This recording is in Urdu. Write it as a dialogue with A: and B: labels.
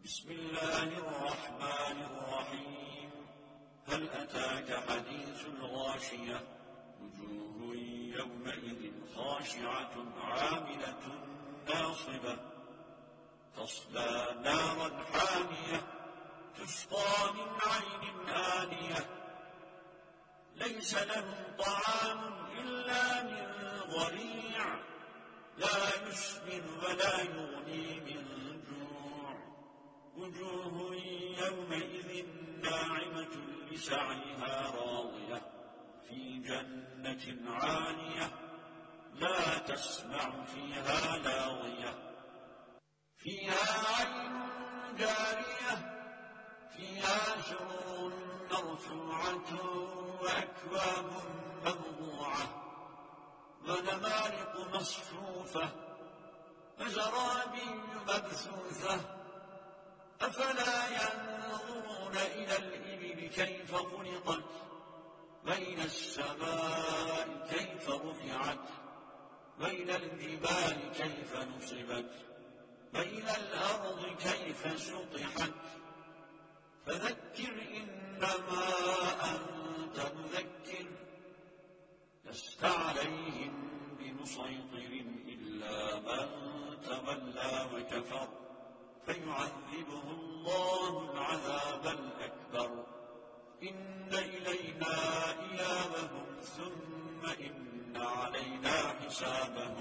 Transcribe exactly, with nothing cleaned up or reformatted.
A: بسم الله الرحمن الرحيم هل أتاك حديث الغاشية وجوه يومئذ خاشعة عاملة ناصبة تصلى نارا حامية تسقى من عين آنية ليس لهم طعام إلا من ضريع لا يسمن ولا يغني من جوع وجوه يومئذ ناعمة لسعيها راضية في جنة عالية لا تسمع فيها لاغية فيها عين جارية فيها سرور مرفوعة وأكواب موضوعة ونمارق مصفوفة وزرابي مبثوثة أفلا ينظرون إلى الإبل كيف خلقت وإلى السماء كيف رفعت وإلى الجبال كيف نصبت وإلى الأرض كيف سطحت فذكر إنما أنت مذكر لست عليهم بمسيطر إلا من تولى وكفر فيعذبه الله العذاب الأكبر إن إلينا إيابهم ثم إن علينا حسابهم